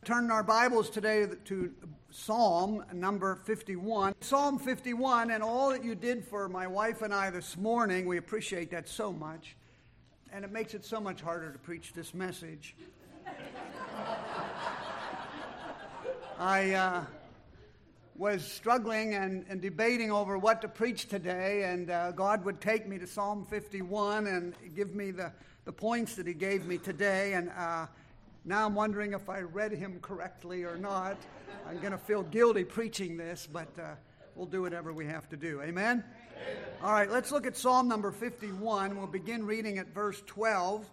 Turn our Bibles today to Psalm number 51. Psalm 51, and all that you did for my wife and I this morning, we appreciate that so much. And it makes it so much harder to preach this message. I was struggling and debating over what to preach today, and God would take me to Psalm 51 and give me the points that He gave me today, and now I'm wondering if I read him correctly or not. I'm going to feel guilty preaching this, but we'll do whatever we have to do. Amen? All right, let's look at Psalm number 51. We'll begin reading at verse 12.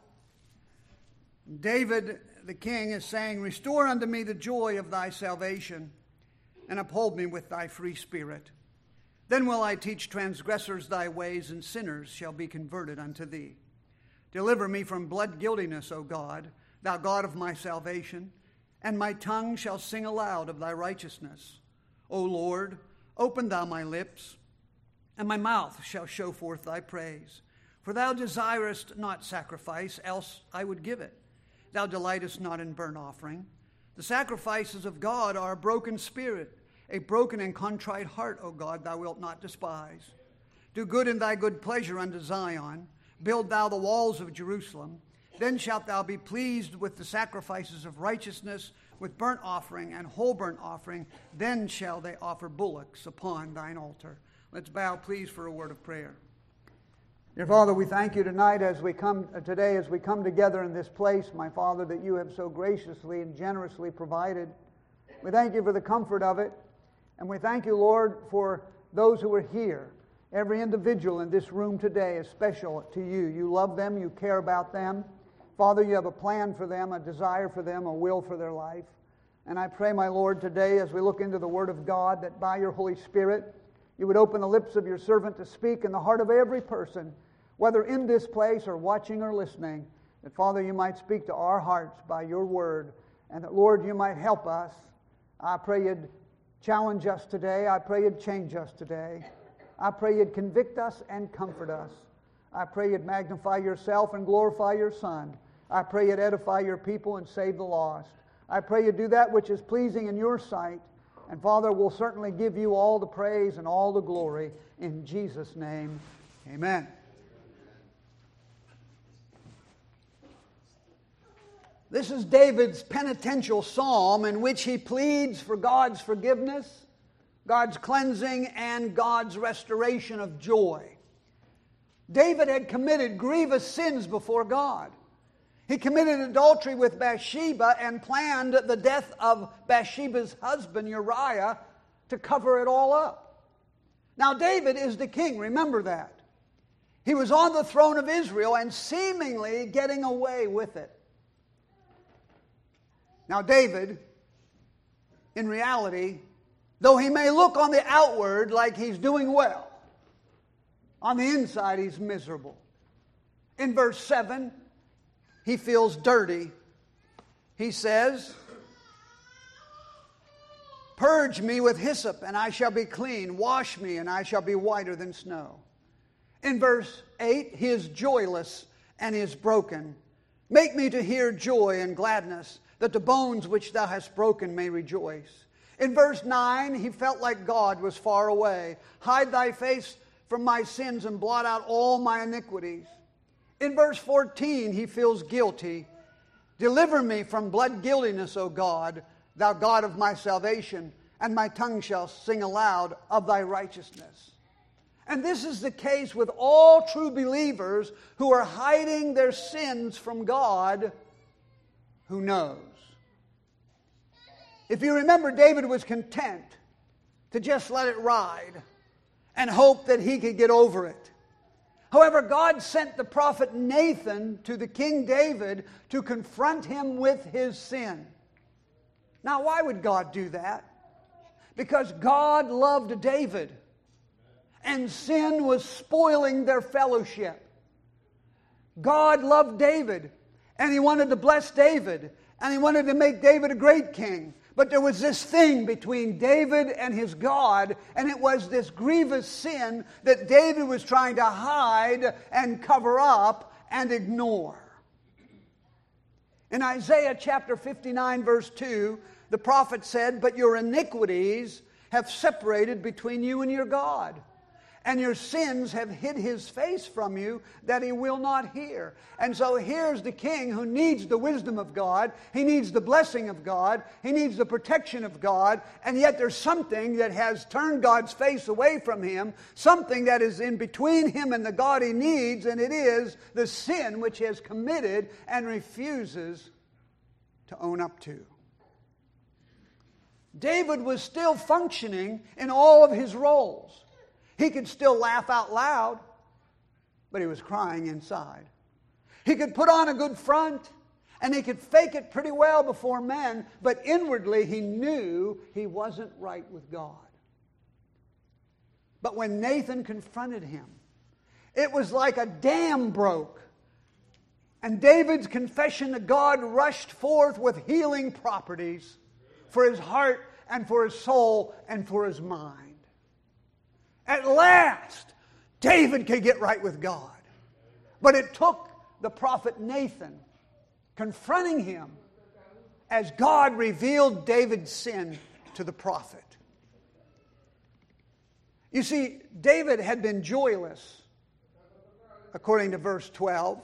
David, the king, is saying, "Restore unto me the joy of thy salvation, and uphold me with thy free spirit. Then will I teach transgressors thy ways, and sinners shall be converted unto thee. Deliver me from blood guiltiness, O God, thou God of my salvation, and my tongue shall sing aloud of thy righteousness. O Lord, open thou my lips, and my mouth shall show forth thy praise. For thou desirest not sacrifice, else I would give it. Thou delightest not in burnt offering. The sacrifices of God are a broken spirit, a broken and contrite heart, O God, thou wilt not despise. Do good in thy good pleasure unto Zion. Build thou the walls of Jerusalem. Then shalt thou be pleased with the sacrifices of righteousness, with burnt offering and whole burnt offering. Then shall they offer bullocks upon thine altar." Let's bow, please, for a word of prayer. Dear Father, we thank you tonight as we come together in this place, my Father, that you have so graciously and generously provided. We thank you for the comfort of it, and we thank you, Lord, for those who are here. Every individual in this room today is special to you. You love them, you care about them. Father, you have a plan for them, a desire for them, a will for their life. And I pray, my Lord, today as we look into the Word of God, that by your Holy Spirit, you would open the lips of your servant to speak in the heart of every person, whether in this place or watching or listening, that, Father, you might speak to our hearts by your Word, and that, Lord, you might help us. I pray you'd challenge us today. I pray you'd change us today. I pray you'd convict us and comfort us. I pray you'd magnify yourself and glorify your Son. I pray you'd edify your people and save the lost. I pray you do that which is pleasing in your sight. And Father, we'll certainly give you all the praise and all the glory. In Jesus' name, amen. This is David's penitential psalm in which he pleads for God's forgiveness, God's cleansing, and God's restoration of joy. David had committed grievous sins before God. He committed adultery with Bathsheba and planned the death of Bathsheba's husband Uriah to cover it all up. Now David is the king, remember that. He was on the throne of Israel and seemingly getting away with it. Now David, in reality, though he may look on the outward like he's doing well, on the inside he's miserable. In verse 7, he feels dirty. He says, "Purge me with hyssop, and I shall be clean. Wash me, and I shall be whiter than snow." In verse 8, he is joyless and he is broken. "Make me to hear joy and gladness, that the bones which thou hast broken may rejoice." In verse 9, he felt like God was far away. "Hide thy face from my sins and blot out all my iniquities." In verse 14, he feels guilty. "Deliver me from blood guiltiness, O God, thou God of my salvation, and my tongue shall sing aloud of thy righteousness." And this is the case with all true believers who are hiding their sins from God, who knows. If you remember, David was content to just let it ride and hope that he could get over it. However, God sent the prophet Nathan to the King David to confront him with his sin. Now, why would God do that? Because God loved David, and sin was spoiling their fellowship. God loved David, and He wanted to bless David, and He wanted to make David a great king. But there was this thing between David and his God, and it was this grievous sin that David was trying to hide and cover up and ignore. In Isaiah chapter 59, verse 2, the prophet said, "But your iniquities have separated between you and your God, and your sins have hid His face from you, that He will not hear." And so here's the king who needs the wisdom of God. He needs the blessing of God. He needs the protection of God. And yet there's something that has turned God's face away from him, something that is in between him and the God he needs, and it is the sin which he has committed and refuses to own up to. David was still functioning in all of his roles. He could still laugh out loud, but he was crying inside. He could put on a good front, and he could fake it pretty well before men, but inwardly he knew he wasn't right with God. But when Nathan confronted him, it was like a dam broke, and David's confession to God rushed forth with healing properties for his heart and for his soul and for his mind. At last, David could get right with God. But it took the prophet Nathan confronting him as God revealed David's sin to the prophet. You see, David had been joyless, according to verse 12.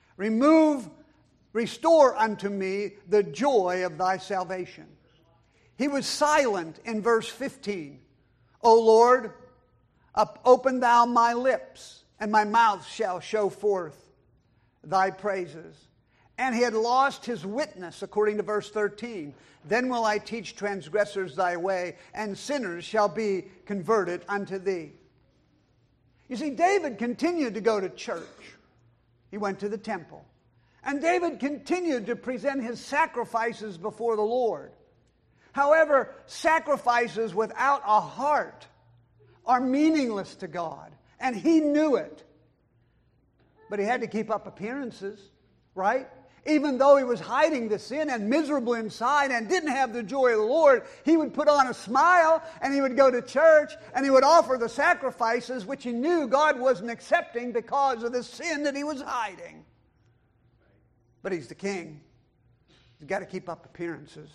Restore unto me the joy of thy salvation. He was silent in verse 15. O Lord, open thou my lips, and my mouth shall show forth thy praises. And he had lost his witness, according to verse 13. Then will I teach transgressors thy way, and sinners shall be converted unto thee. You see, David continued to go to church. He went to the temple. And David continued to present his sacrifices before the Lord. However, sacrifices without a heart are meaningless to God. And he knew it. But he had to keep up appearances, right? Even though he was hiding the sin and miserable inside and didn't have the joy of the Lord, he would put on a smile and he would go to church and he would offer the sacrifices which he knew God wasn't accepting because of the sin that he was hiding. But he's the king. He's got to keep up appearances.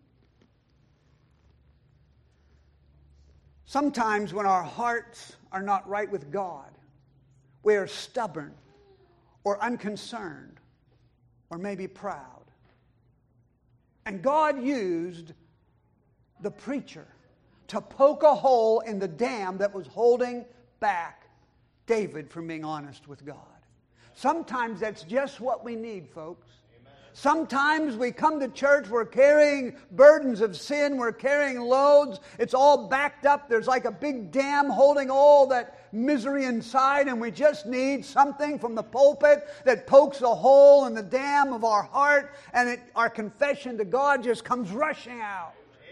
Sometimes when our hearts are not right with God, we are stubborn or unconcerned or maybe proud. And God used the preacher to poke a hole in the dam that was holding back David from being honest with God. Sometimes that's just what we need, folks. Sometimes we come to church, we're carrying burdens of sin, we're carrying loads, it's all backed up, there's like a big dam holding all that misery inside, and we just need something from the pulpit that pokes a hole in the dam of our heart, and our confession to God just comes rushing out.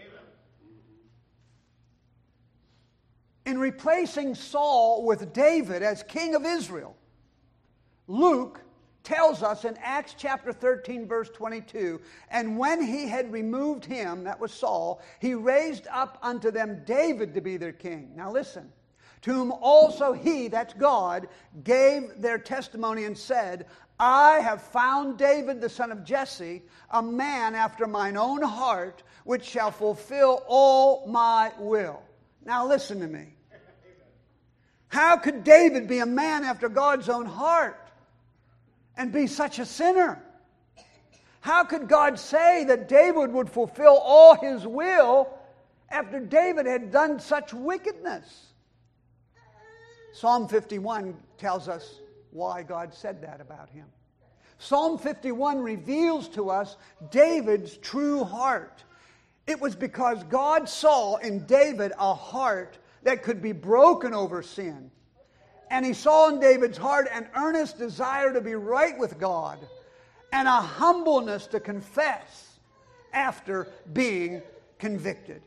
In replacing Saul with David as king of Israel, Luke tells us in Acts chapter 13, verse 22, and when he had removed him, that was Saul, he raised up unto them David to be their king. Now listen, to whom also he, that's God, gave their testimony and said, I have found David the son of Jesse, a man after mine own heart, which shall fulfill all my will. Now listen to me. How could David be a man after God's own heart and be such a sinner? How could God say that David would fulfill all his will after David had done such wickedness? Psalm 51 tells us why God said that about him. Psalm 51 reveals to us David's true heart. It was because God saw in David a heart that could be broken over sin. And he saw in David's heart an earnest desire to be right with God and a humbleness to confess after being convicted.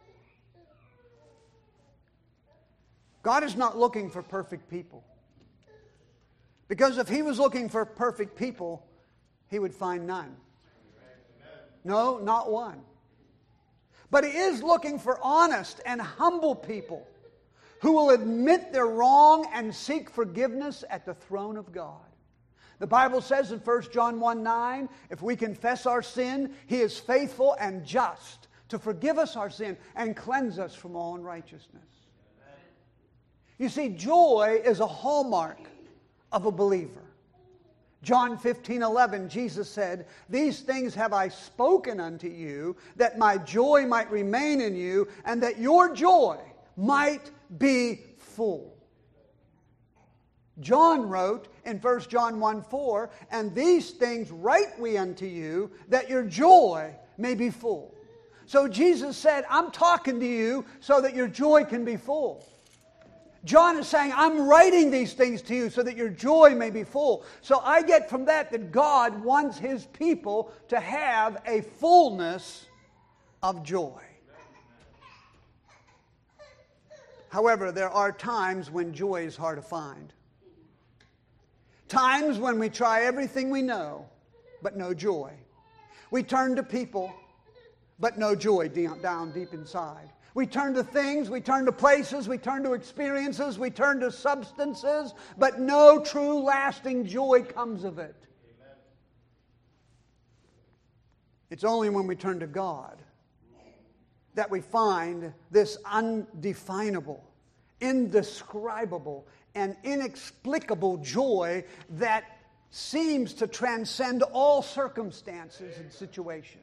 God is not looking for perfect people. Because if he was looking for perfect people, he would find none. No, not one. But he is looking for honest and humble people who will admit their wrong and seek forgiveness at the throne of God. The Bible says in 1 John 1:9, if we confess our sin, He is faithful and just to forgive us our sin and cleanse us from all unrighteousness. You see, joy is a hallmark of a believer. John 15:11, Jesus said, "These things have I spoken unto you, that my joy might remain in you, and that your joy might be full." John wrote in 1 John 1:4, "And these things write we unto you, that your joy may be full." So Jesus said, I'm talking to you so that your joy can be full. John is saying, I'm writing these things to you so that your joy may be full. So I get from that God wants His people to have a fullness of joy. However, there are times when joy is hard to find. Times when we try everything we know, but no joy. We turn to people, but no joy down deep inside. We turn to things, we turn to places, we turn to experiences, we turn to substances, but no true lasting joy comes of it. Amen. It's only when we turn to God that we find this undefinable, indescribable, and inexplicable joy that seems to transcend all circumstances and situations.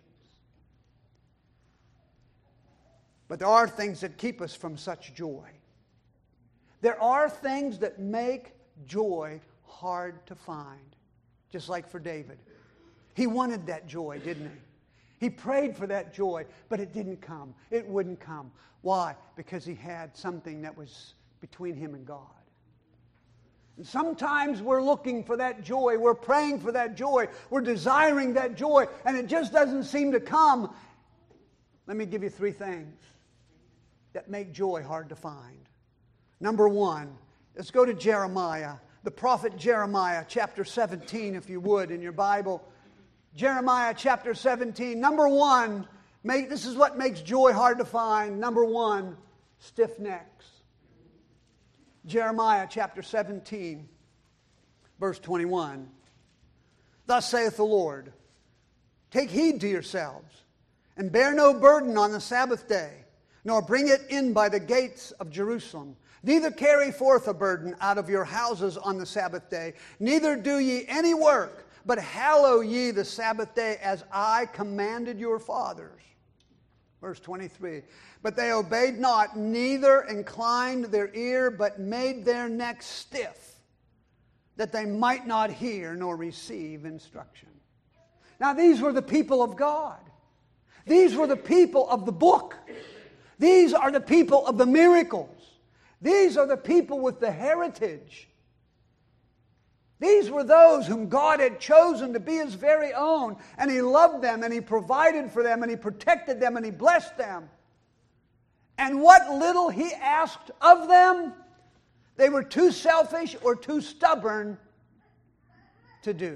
But there are things that keep us from such joy. There are things that make joy hard to find. Just like for David. He wanted that joy, didn't he? He prayed for that joy, but it didn't come. It wouldn't come. Why? Because he had something that was between him and God. And sometimes we're looking for that joy. We're praying for that joy. We're desiring that joy, and it just doesn't seem to come. Let me give you 3 things that make joy hard to find. Number 1, let's go to Jeremiah, the prophet Jeremiah, chapter 17, if you would, in your Bible. Jeremiah chapter 17. Number 1, this is what makes joy hard to find. Number 1, stiff necks. Jeremiah chapter 17, verse 21. Thus saith the Lord, take heed to yourselves, and bear no burden on the Sabbath day, nor bring it in by the gates of Jerusalem. Neither carry forth a burden out of your houses on the Sabbath day. Neither do ye any work, but hallow ye the Sabbath day as I commanded your fathers. Verse 23. But they obeyed not, neither inclined their ear, but made their necks stiff, that they might not hear nor receive instruction. Now these were the people of God. These were the people of the book. These are the people of the miracles. These are the people with the heritage. These were those whom God had chosen to be His very own. And He loved them, and He provided for them, and He protected them, and He blessed them. And what little He asked of them, they were too selfish or too stubborn to do.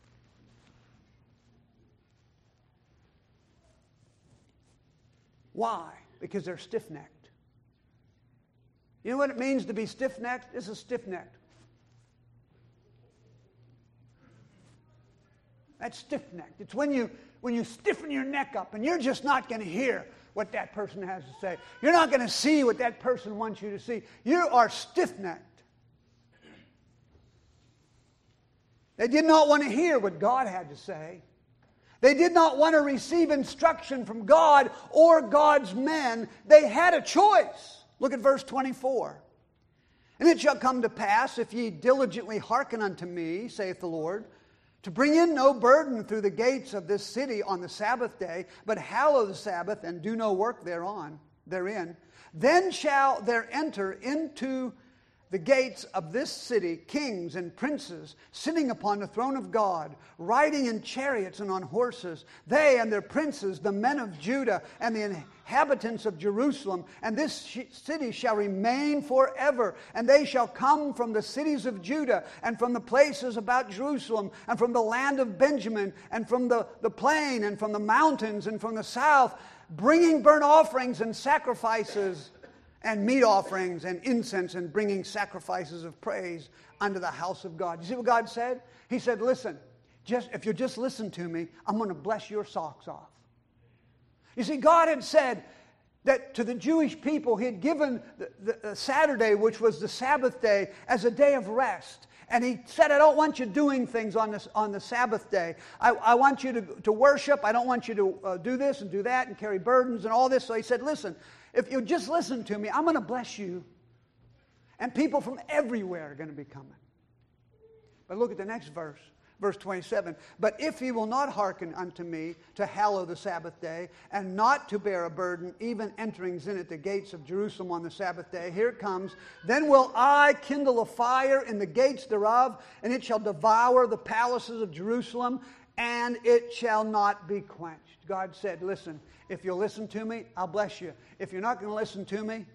Why? Because they're stiff-necked. You know what it means to be stiff-necked? This is stiff-necked. That's stiff-necked. It's when you stiffen your neck up and you're just not going to hear what that person has to say. You're not going to see what that person wants you to see. You are stiff-necked. They did not want to hear what God had to say. They did not want to receive instruction from God or God's men. They had a choice. Look at verse 24. And it shall come to pass, if ye diligently hearken unto me, saith the Lord, to bring in no burden through the gates of this city on the Sabbath day, but hallow the Sabbath and do no work therein, then shall there enter into the gates of this city kings and princes sitting upon the throne of God, riding in chariots and on horses, they and their princes, the men of Judah and the inhabitants of Jerusalem. And this city shall remain forever. And they shall come from the cities of Judah and from the places about Jerusalem and from the land of Benjamin and from the plain and from the mountains and from the south, bringing burnt offerings and sacrifices and meat offerings and incense and bringing sacrifices of praise unto the house of God. You see what God said? He said, listen, if you just listen to me, I'm going to bless your socks off. You see, God had said that to the Jewish people, He had given the Saturday, which was the Sabbath day, as a day of rest. And He said, I don't want you doing things on the Sabbath day. I want you to worship. I don't want you to do this and do that and carry burdens and all this. So He said, listen, if you just listen to me, I'm going to bless you. And people from everywhere are going to be coming. But look at the next verse. Verse 27, but if ye will not hearken unto me to hallow the Sabbath day, and not to bear a burden, even entering in at the gates of Jerusalem on the Sabbath day, here it comes, then will I kindle a fire in the gates thereof, and it shall devour the palaces of Jerusalem, and it shall not be quenched. God said, listen, if you'll listen to me, I'll bless you. If you're not going to listen to me,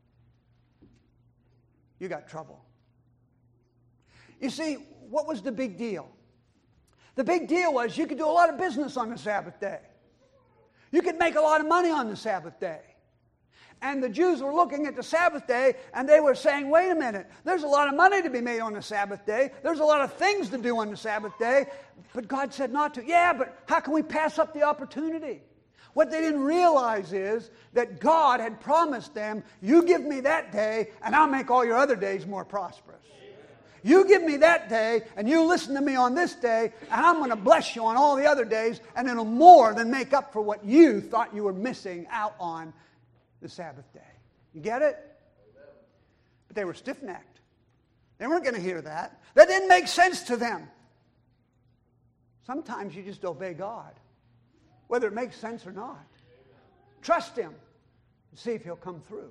you got trouble. You see, what was the big deal? The big deal was you could do a lot of business on the Sabbath day. You could make a lot of money on the Sabbath day. And the Jews were looking at the Sabbath day and they were saying, wait a minute, there's a lot of money to be made on the Sabbath day. There's a lot of things to do on the Sabbath day. But God said not to. Yeah, but how can we pass up the opportunity? What they didn't realize is that God had promised them, you give me that day and I'll make all your other days more prosperous. You give me that day, and you listen to me on this day, and I'm going to bless you on all the other days, and it'll more than make up for what you thought you were missing out on the Sabbath day. You get it? But they were stiff-necked. They weren't going to hear that. That didn't make sense to them. Sometimes you just obey God, whether it makes sense or not. Trust Him and see if He'll come through.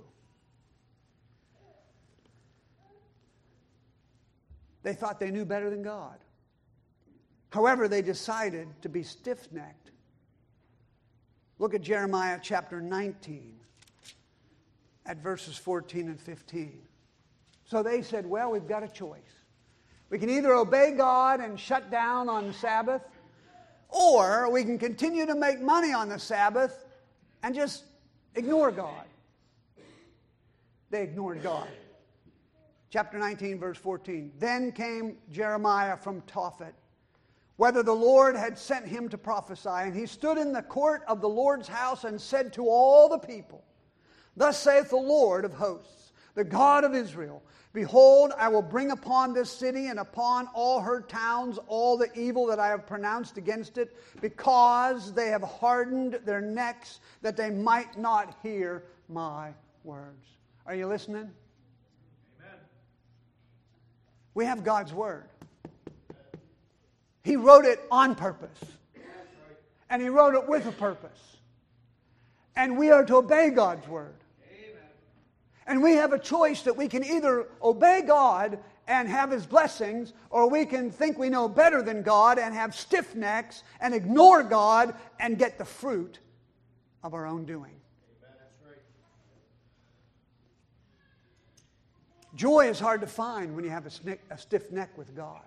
They thought they knew better than God. However, they decided to be stiff-necked. Look at Jeremiah chapter 19 at verses 14 and 15. So they said, well, we've got a choice. We can either obey God and shut down on the Sabbath, or we can continue to make money on the Sabbath and just ignore God. They ignored God. Chapter 19, verse 14. Then came Jeremiah from Tophet, whether the Lord had sent him to prophesy. And he stood in the court of the Lord's house and said to all the people, thus saith the Lord of hosts, the God of Israel, behold, I will bring upon this city and upon all her towns all the evil that I have pronounced against it, because they have hardened their necks, that they might not hear my words. Are you listening? We have God's Word. He wrote it on purpose. And He wrote it with a purpose. And we are to obey God's Word. And we have a choice that we can either obey God and have His blessings, or we can think we know better than God and have stiff necks and ignore God and get the fruit of our own doing. Joy is hard to find when you have a stiff neck with God.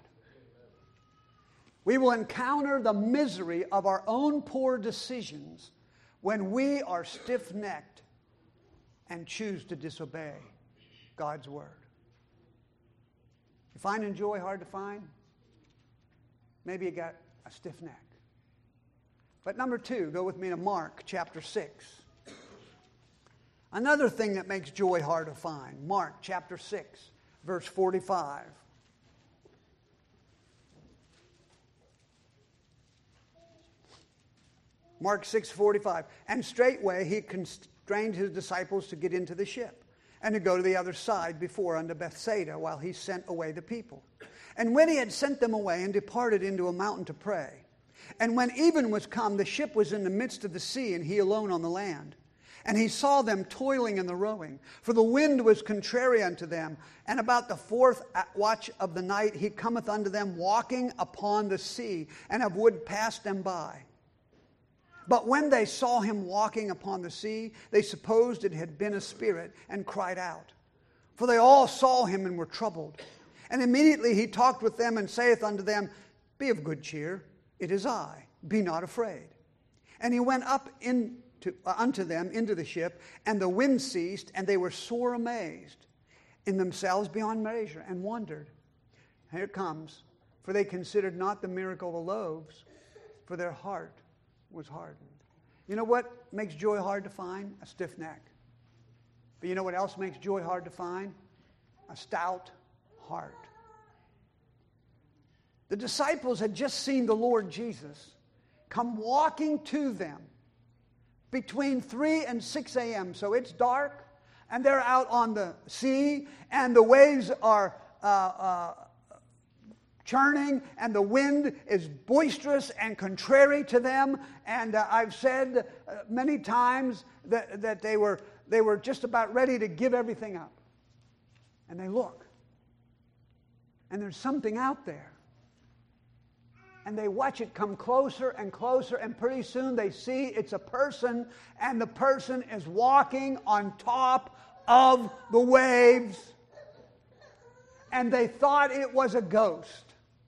We will encounter the misery of our own poor decisions when we are stiff-necked and choose to disobey God's Word. You finding joy hard to find? Maybe you got a stiff neck. But number 2, go with me to Mark chapter 6. Another thing that makes joy hard to find. Mark chapter 6, verse 45. Mark 6:45. And straightway he constrained his disciples to get into the ship, and to go to the other side before unto Bethsaida, while he sent away the people. And when he had sent them away, and departed into a mountain to pray, and when even was come, the ship was in the midst of the sea, and he alone on the land. And he saw them toiling in the rowing, for the wind was contrary unto them. And about the 4th watch of the night he cometh unto them, walking upon the sea, and would pass them by. But when they saw him walking upon the sea, they supposed it had been a spirit, and cried out. For they all saw him and were troubled. And immediately he talked with them, and saith unto them, Be of good cheer, it is I, be not afraid. And he went up unto them into the ship, and the wind ceased, and they were sore amazed in themselves beyond measure, and wondered. Here it comes. For they considered not the miracle of the loaves, for their heart was hardened. You know what makes joy hard to find? A stiff neck. But you know what else makes joy hard to find? A stout heart. The disciples had just seen the Lord Jesus come walking to them between 3 and 6 a.m. So it's dark, and they're out on the sea, and the waves are churning, and the wind is boisterous and contrary to them. And I've said many times that they were just about ready to give everything up. And they look, and there's something out there. And they watch it come closer and closer, and pretty soon they see it's a person, and the person is walking on top of the waves. And they thought it was a ghost.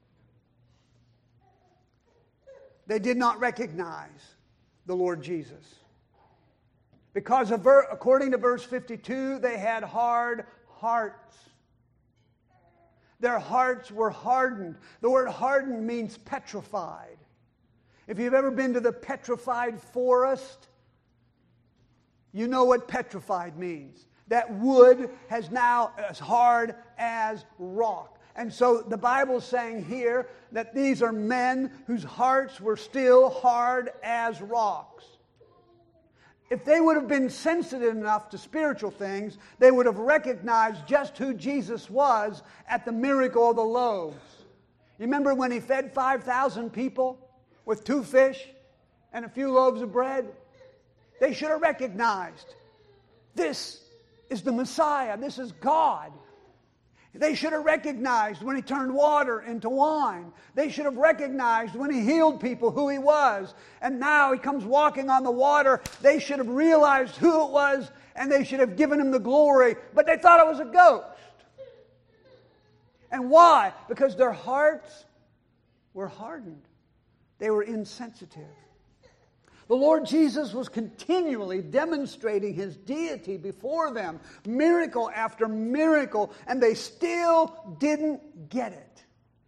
They did not recognize the Lord Jesus. Because according to verse 52, they had hard hearts. Their hearts were hardened. The word hardened means petrified. If you've ever been to the petrified forest, you know what petrified means. That wood has now as hard as rock. And so the Bible's saying here that these are men whose hearts were still hard as rocks. If they would have been sensitive enough to spiritual things, they would have recognized just who Jesus was at the miracle of the loaves. You remember when he fed 5,000 people with 2 fish and a few loaves of bread? They should have recognized, this is the Messiah, this is God. They should have recognized when he turned water into wine. They should have recognized when he healed people who he was. And now he comes walking on the water. They should have realized who it was, and they should have given him the glory. But they thought it was a ghost. And why? Because their hearts were hardened. They were insensitive. The Lord Jesus was continually demonstrating his deity before them, miracle after miracle, and they still didn't get it.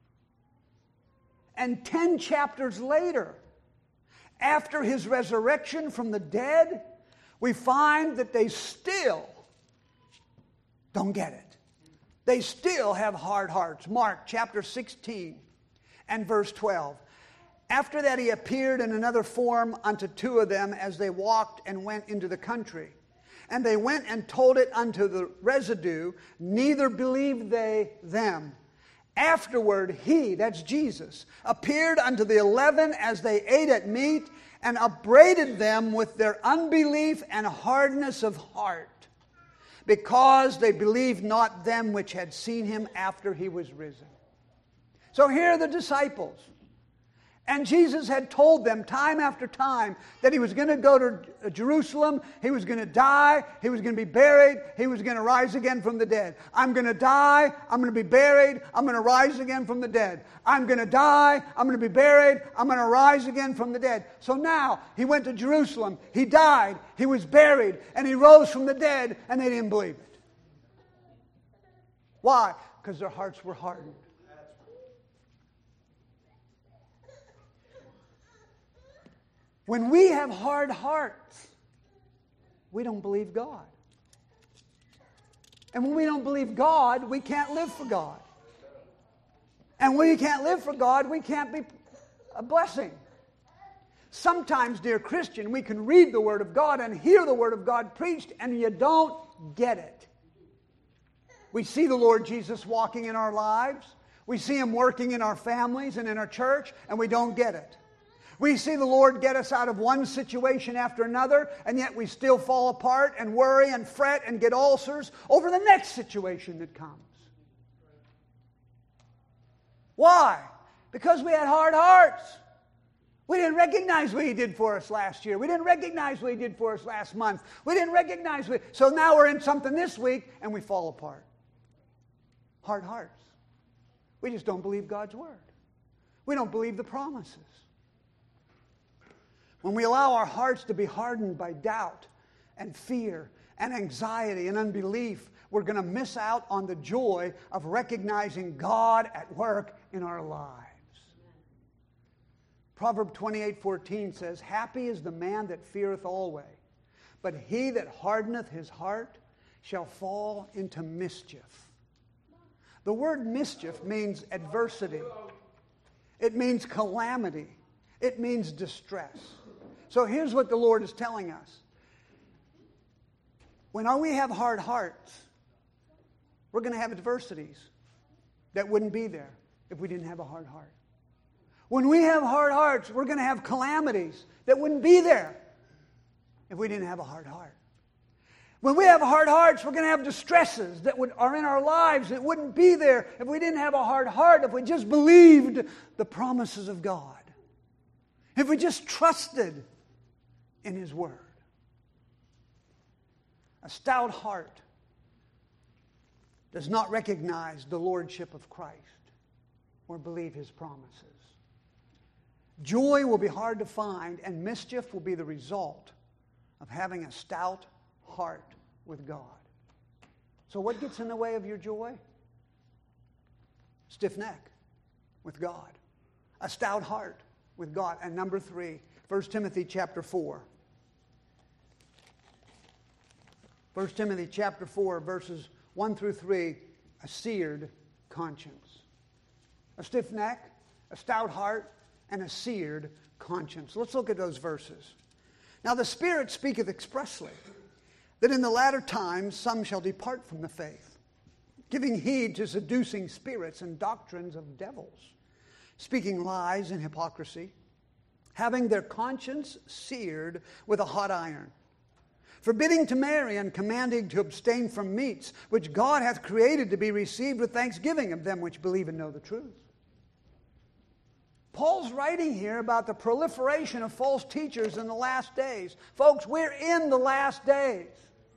And 10 chapters later, after his resurrection from the dead, we find that they still don't get it. They still have hard hearts. Mark chapter 16 and verse 12. After that he appeared in another form unto 2 of them as they walked and went into the country. And they went and told it unto the residue, neither believed they them. Afterward he, that's Jesus, appeared unto the 11 as they ate at meat, and upbraided them with their unbelief and hardness of heart, because they believed not them which had seen him after he was risen. So here are the disciples. And Jesus had told them time after time that he was going to go to Jerusalem, he was going to die, he was going to be buried, he was going to rise again from the dead. I'm going to die, I'm going to be buried, I'm going to rise again from the dead. I'm going to die, I'm going to be buried, I'm going to rise again from the dead. So now, he went to Jerusalem, he died, he was buried, and he rose from the dead, and they didn't believe it. Why? Because their hearts were hardened. When we have hard hearts, we don't believe God. And when we don't believe God, we can't live for God. And when we can't live for God, we can't be a blessing. Sometimes, dear Christian, we can read the Word of God and hear the Word of God preached, and you don't get it. We see the Lord Jesus walking in our lives. We see Him working in our families and in our church, and we don't get it. We see the Lord get us out of one situation after another, and yet we still fall apart and worry and fret and get ulcers over the next situation that comes. Why? Because we had hard hearts. We didn't recognize what He did for us last year. We didn't recognize what He did for us last month. We didn't recognize so now we're in something this week and we fall apart. Hard hearts. We just don't believe God's Word. We don't believe the promises. when we allow our hearts to be hardened by doubt and fear and anxiety and unbelief, we're going to miss out on the joy of recognizing God at work in our lives. Proverbs 28:14 says, "Happy is the man that feareth always, but he that hardeneth his heart shall fall into mischief." The word mischief means adversity. It means calamity. It means distress. So here's what the Lord is telling us. When we have hard hearts, we're going to have adversities that wouldn't be there if we didn't have a hard heart. When we have hard hearts, we're going to have calamities that wouldn't be there if we didn't have a hard heart. When we have hard hearts, we're going to have distresses that are in our lives that wouldn't be there if we didn't have a hard heart, if we just believed the promises of God, if we just trusted in His Word. A stout heart does not recognize the lordship of Christ or believe His promises. Joy will be hard to find, and mischief will be the result of having a stout heart with God. So what gets in the way of your joy? Stiff neck with God. A stout heart with God. And number 3, 1 Timothy chapter 4. 1 Timothy chapter 4, verses 1 through 3, a seared conscience. A stiff neck, a stout heart, and a seared conscience. Let's look at those verses. "Now the Spirit speaketh expressly, that in the latter times some shall depart from the faith, giving heed to seducing spirits and doctrines of devils, speaking lies and hypocrisy, having their conscience seared with a hot iron, forbidding to marry and commanding to abstain from meats, which God hath created to be received with thanksgiving of them which believe and know the truth." Paul's writing here about the proliferation of false teachers in the last days. Folks, we're in the last days.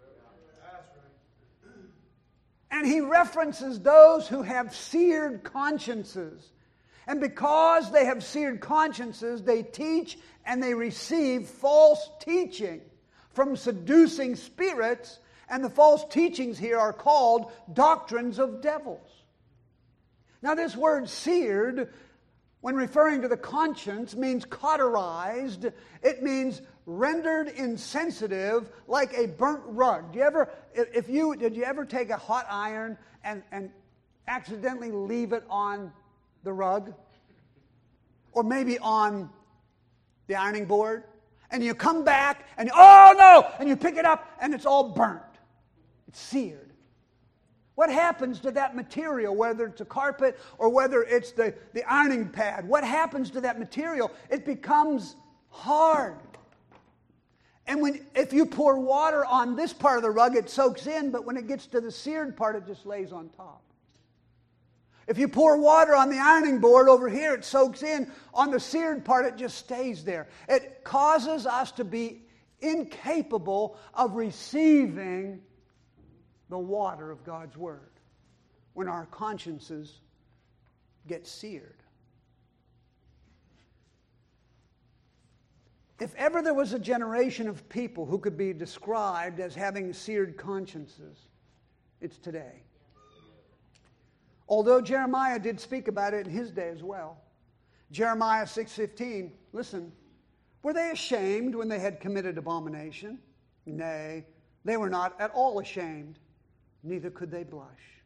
And he references those who have seared consciences. And because they have seared consciences, they teach and they receive false teaching from seducing spirits. And the false teachings here are called doctrines of devils. Now this word seared, when referring to the conscience, means cauterized. It means rendered insensitive, like a burnt rug. Did you ever take a hot iron and accidentally leave it on the rug? Or maybe on the ironing board? And you come back and, oh no! And you pick it up and it's all burnt. It's seared. What happens to that material, whether it's a carpet or whether it's the ironing pad? What happens to that material? It becomes hard. And if you pour water on this part of the rug, it soaks in, but when it gets to the seared part, it just lays on top. If you pour water on the ironing board over here, it soaks in. On the seared part, it just stays there. It causes us to be incapable of receiving the water of God's Word when our consciences get seared. If ever there was a generation of people who could be described as having seared consciences, it's today. Although Jeremiah did speak about it in his day as well. Jeremiah 6:15, listen, "Were they ashamed when they had committed abomination? Nay, they were not at all ashamed, neither could they blush."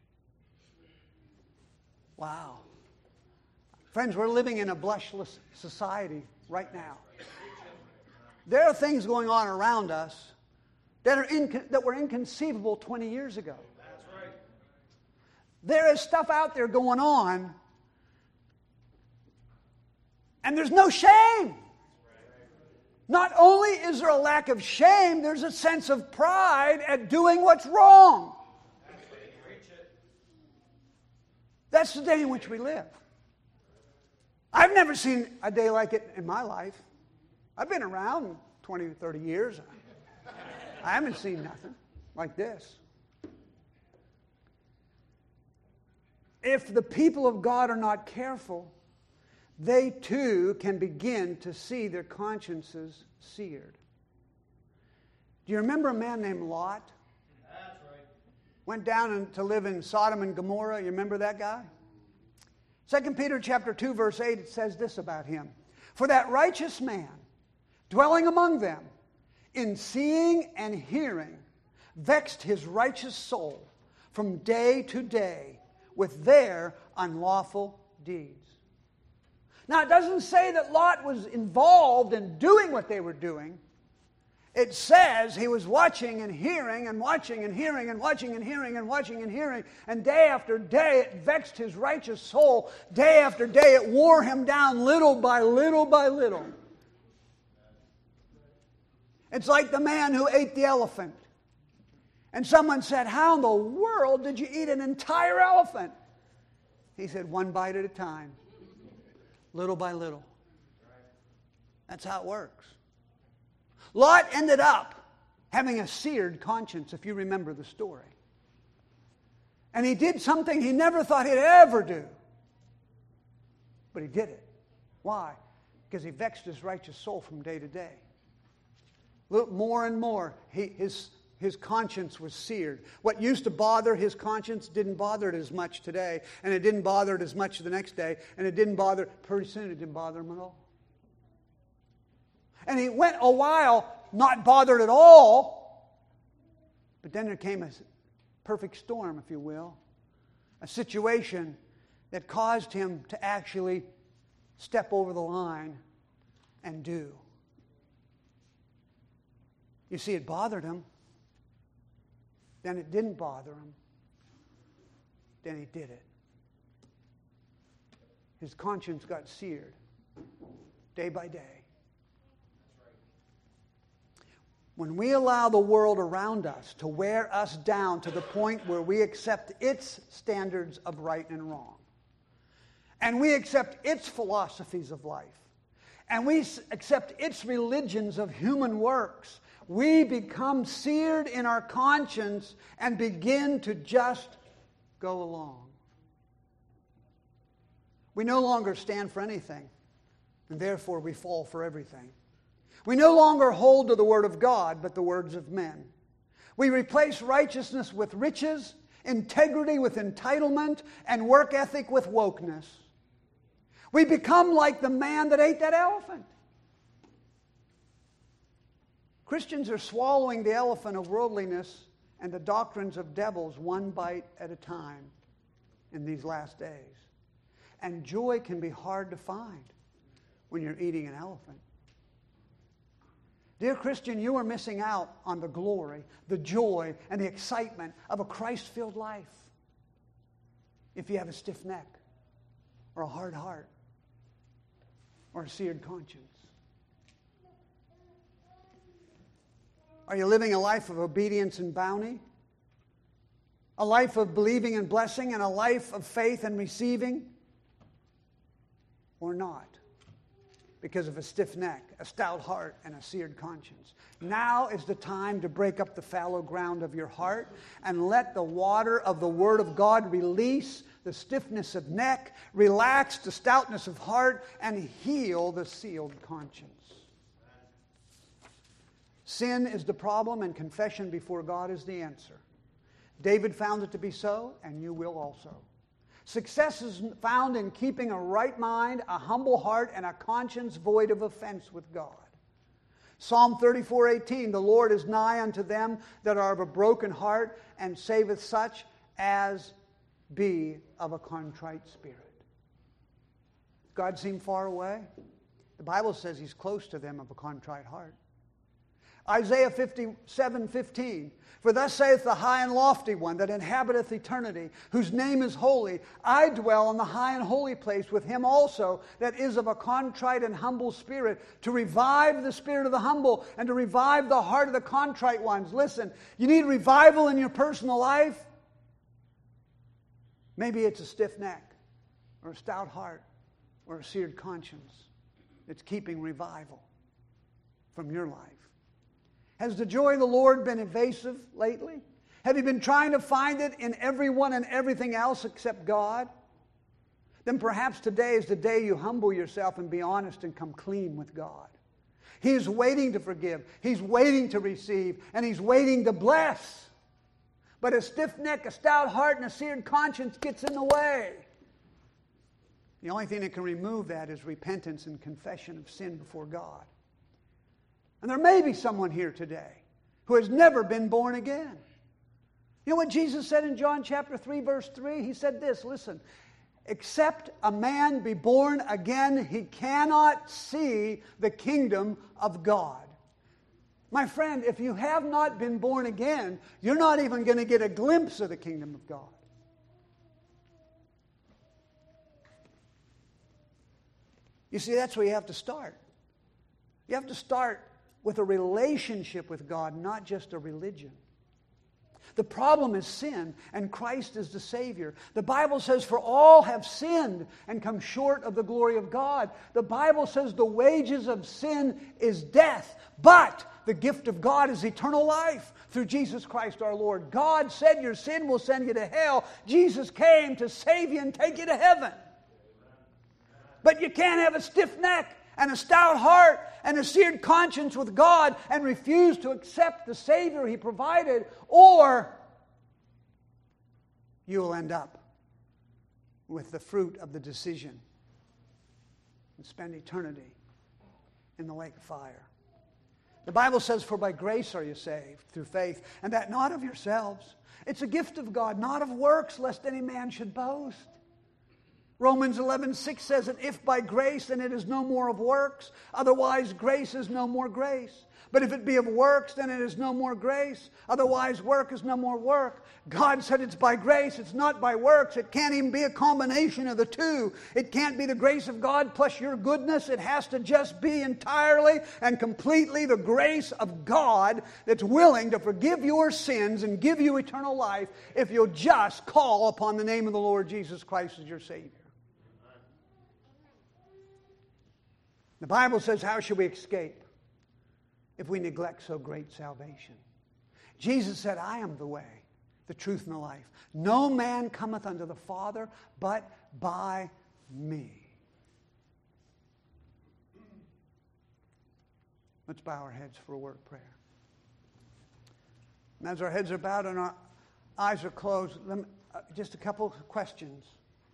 Wow. Friends, we're living in a blushless society right now. There are things going on around us that were inconceivable 20 years ago. That's right. There is stuff out there going on, and there's no shame. Not only is there a lack of shame, there's a sense of pride at doing what's wrong. That's the day in which we live. I've never seen a day like it in my life. I've been around 20 or 30 years. I haven't seen nothing like this. If the people of God are not careful, they too can begin to see their consciences seared. Do you remember a man named Lot? That's right. Went down to live in Sodom and Gomorrah. You remember that guy? 2 Peter chapter 2, verse 8, it says this about him. For that righteous man, dwelling among them, in seeing and hearing, vexed his righteous soul from day to day with their unlawful deeds. Now, it doesn't say that Lot was involved in doing what they were doing. It says he was watching and hearing and watching and hearing and watching and hearing and watching and hearing. And day after day it vexed his righteous soul. Day after day it wore him down little by little by little. It's like the man who ate the elephant. And someone said, how in the world did you eat an entire elephant? He said, one bite at a time. Little by little. That's how it works. Lot ended up having a seared conscience, if you remember the story. And he did something he never thought he'd ever do. But he did it. Why? Because he vexed his righteous soul from day to day. More and more, his conscience was seared. What used to bother his conscience didn't bother it as much today. And it didn't bother it as much the next day. And it didn't bother, pretty soon it didn't bother him at all. And he went a while not bothered at all. But then there came a perfect storm, if you will. A situation that caused him to actually step over the line and do. You see, it bothered him. Then it didn't bother him. Then he did it. His conscience got seared day by day. When we allow the world around us to wear us down to the point where we accept its standards of right and wrong, and we accept its philosophies of life, and we accept its religions of human works, we become seared in our conscience and begin to just go along. We no longer stand for anything, and therefore we fall for everything. We no longer hold to the Word of God, but the words of men. We replace righteousness with riches, integrity with entitlement, and work ethic with wokeness. We become like the man that ate that elephant. Christians are swallowing the elephant of worldliness and the doctrines of devils one bite at a time in these last days. And joy can be hard to find when you're eating an elephant. Dear Christian, you are missing out on the glory, the joy, and the excitement of a Christ-filled life if you have a stiff neck or a hard heart or a seared conscience. Are you living a life of obedience and bounty? A life of believing and blessing and a life of faith and receiving? Or not? Because of a stiff neck, a stout heart, and a seared conscience. Now is the time to break up the fallow ground of your heart and let the water of the Word of God release the stiffness of neck, relax the stoutness of heart, and heal the sealed conscience. Sin is the problem, and confession before God is the answer. David found it to be so, and you will also. Success is found in keeping a right mind, a humble heart, and a conscience void of offense with God. Psalm 34:18, the Lord is nigh unto them that are of a broken heart, and saveth such as be of a contrite spirit. God seem far away? The Bible says He's close to them of a contrite heart. Isaiah 57:15, for thus saith the high and lofty one that inhabiteth eternity, whose name is holy. I dwell in the high and holy place with him also that is of a contrite and humble spirit, to revive the spirit of the humble and to revive the heart of the contrite ones. Listen, you need revival in your personal life? Maybe it's a stiff neck or a stout heart or a seared conscience that's keeping revival from your life. Has the joy of the Lord been evasive lately? Have you been trying to find it in everyone and everything else except God? then perhaps today is the day you humble yourself and be honest and come clean with God. He is waiting to forgive. He's waiting to receive. And He's waiting to bless. But a stiff neck, a stout heart, and a seared conscience gets in the way. The only thing that can remove that is repentance and confession of sin before God. And there may be someone here today who has never been born again. You know what Jesus said in John chapter 3, verse 3? He said this, listen, except a man be born again, he cannot see the kingdom of God. My friend, if you have not been born again, you're not even going to get a glimpse of the kingdom of God. You see, that's where you have to start. You have to start with a relationship with God, not just a religion. The problem is sin, and Christ is the Savior. The Bible says, for all have sinned and come short of the glory of God. The Bible says the wages of sin is death, but the gift of God is eternal life through Jesus Christ our Lord. God said your sin will send you to hell. Jesus came to save you and take you to heaven. But you can't have a stiff neck and a stout heart and a seared conscience with God and refuse to accept the Savior He provided, or you will end up with the fruit of the decision and spend eternity in the lake of fire. The Bible says, for by grace are you saved, through faith, and that not of yourselves. It's a gift of God, not of works, lest any man should boast. Romans 11:6 says that if by grace, then it is no more of works. Otherwise, grace is no more grace. But if it be of works, then it is no more grace. Otherwise, work is no more work. God said it's by grace. It's not by works. It can't even be a combination of the two. It can't be the grace of God plus your goodness. It has to just be entirely and completely the grace of God that's willing to forgive your sins and give you eternal life if you'll just call upon the name of the Lord Jesus Christ as your Savior. The Bible says, how shall we escape if we neglect so great salvation? Jesus said, I am the way, the truth, and the life. No man cometh unto the Father but by me. Let's bow our heads for a word of prayer. And as our heads are bowed and our eyes are closed, just a couple of questions.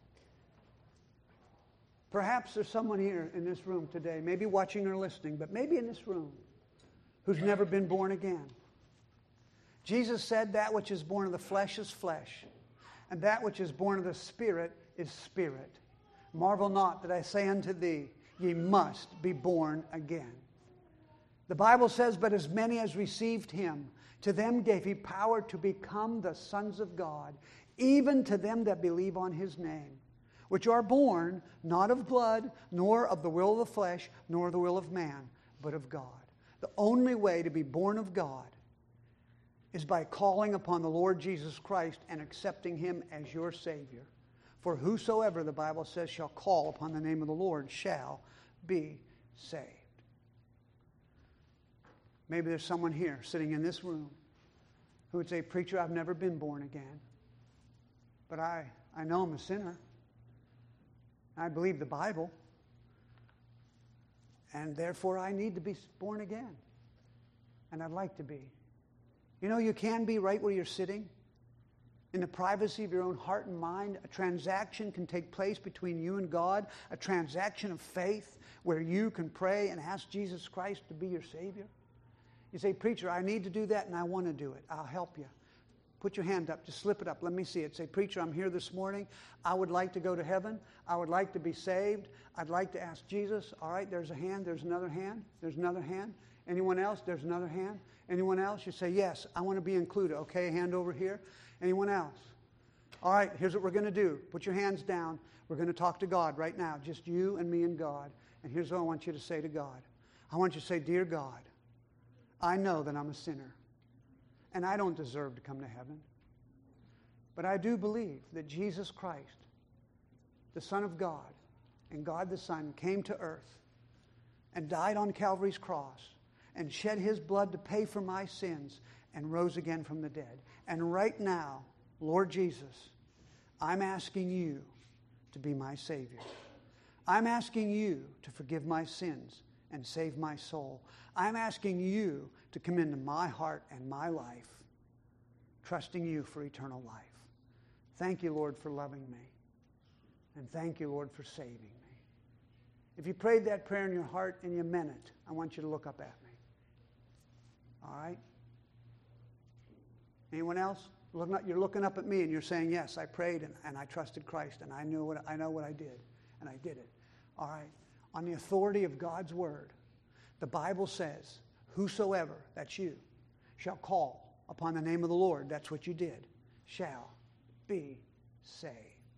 Perhaps there's someone here in this room today, maybe watching or listening, but maybe in this room, who's never been born again. Jesus said that which is born of the flesh is flesh, and that which is born of the Spirit is spirit. Marvel not that I say unto thee, ye must be born again. The Bible says, but as many as received Him, to them gave He power to become the sons of God, even to them that believe on His name, which are born not of blood, nor of the will of the flesh, nor the will of man, but of God. The only way to be born of God is by calling upon the Lord Jesus Christ and accepting Him as your Savior. For whosoever, the Bible says, shall call upon the name of the Lord shall be saved. Maybe there's someone here sitting in this room who would say, preacher, I've never been born again, but I know I'm a sinner. I believe the Bible, and therefore I need to be born again. And I'd like to be. You know, you can be right where you're sitting. In the privacy of your own heart and mind, a transaction can take place between you and God, a transaction of faith where you can pray and ask Jesus Christ to be your Savior. You say, preacher, I need to do that and I want to do it. I'll help you. Put your hand up. Just slip it up. Let me see it. Say, preacher, I'm here this morning. I would like to go to heaven. I would like to be saved. I'd like to ask Jesus. All right, there's a hand. There's another hand. There's another hand. Anyone else? There's another hand. Anyone else? You say, yes, I want to be included. Okay, hand over here. Anyone else? All right, here's what we're going to do. Put your hands down. We're going to talk to God right now. Just you and me and God. And here's what I want you to say to God. I want you to say, dear God, I know that I'm a sinner. And I don't deserve to come to heaven. But I do believe that Jesus Christ, the Son of God, and God the Son, came to earth and died on Calvary's cross and shed His blood to pay for my sins and rose again from the dead. And right now, Lord Jesus, I'm asking you to be my Savior. I'm asking you to forgive my sins and save my soul. I'm asking you to come into my heart and my life, trusting you for eternal life. Thank you, Lord, for loving me. And thank you, Lord, for saving me. If you prayed that prayer in your heart and you meant it, I want you to look up at me. All right? Anyone else? You're looking up at me and you're saying, yes, I prayed and I trusted Christ and I know what I did, and I did it. All right? On the authority of God's Word, the Bible says, whosoever, that's you, shall call upon the name of the Lord, that's what you did, shall be saved.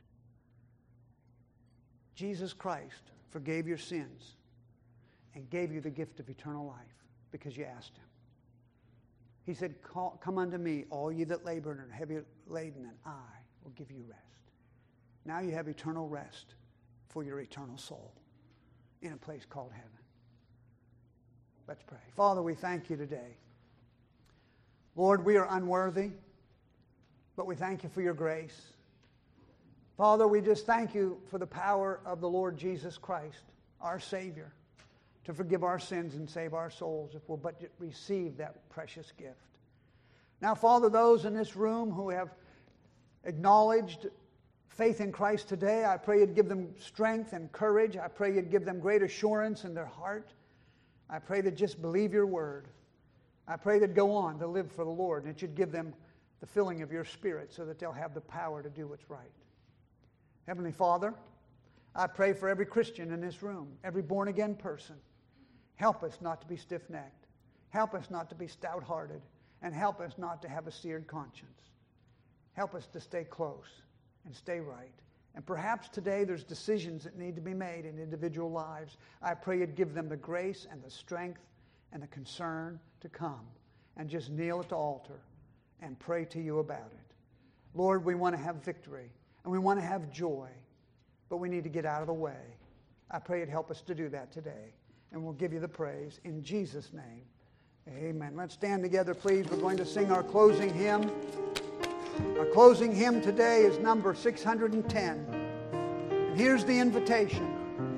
Jesus Christ forgave your sins and gave you the gift of eternal life because you asked Him. He said, come unto me, all ye that labor and are heavy laden, and I will give you rest. Now you have eternal rest for your eternal soul in a place called heaven. Let's pray. Father, we thank you today. Lord, we are unworthy, but we thank you for your grace. Father, we just thank you for the power of the Lord Jesus Christ, our Savior, to forgive our sins and save our souls if we'll but receive that precious gift. Now, Father, those in this room who have acknowledged faith in Christ today, I pray you'd give them strength and courage. I pray you'd give them great assurance in their heart. I pray they'd just believe your word. I pray they'd go on to live for the Lord, and it should give them the filling of your Spirit so that they'll have the power to do what's right. Heavenly Father, I pray for every Christian in this room, every born-again person. Help us not to be stiff-necked. Help us not to be stout-hearted. And help us not to have a seared conscience. Help us to stay close and stay right. And perhaps today there's decisions that need to be made in individual lives. I pray you'd give them the grace and the strength and the concern to come and just kneel at the altar and pray to you about it. Lord, we want to have victory and we want to have joy, but we need to get out of the way. I pray you'd help us to do that today. And we'll give you the praise in Jesus' name. Amen. Let's stand together, please. We're going to sing our closing hymn. Our closing hymn today is number 610. And here's the invitation.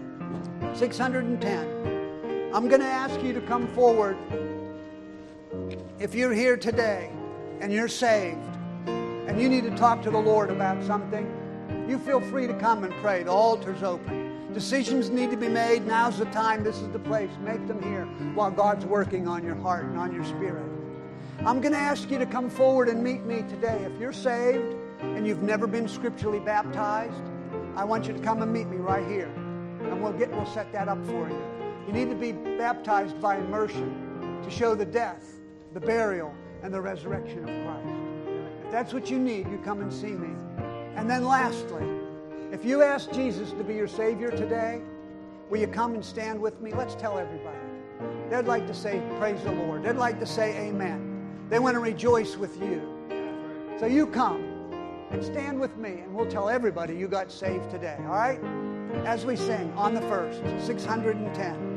610. I'm going to ask you to come forward. If you're here today and you're saved and you need to talk to the Lord about something, you feel free to come and pray. The altar's open. Decisions need to be made. Now's the time. This is the place. Make them here while God's working on your heart and on your spirit. I'm going to ask you to come forward and meet me today. If you're saved and you've never been scripturally baptized, I want you to come and meet me right here. And we'll set that up for you. You need to be baptized by immersion to show the death, the burial, and the resurrection of Christ. If that's what you need, you come and see me. And then lastly, if you ask Jesus to be your Savior today, will you come and stand with me? Let's tell everybody. They'd like to say, praise the Lord. They'd like to say amen. They want to rejoice with you. So you come and stand with me, and we'll tell everybody you got saved today, all right? As we sing on the first, 610.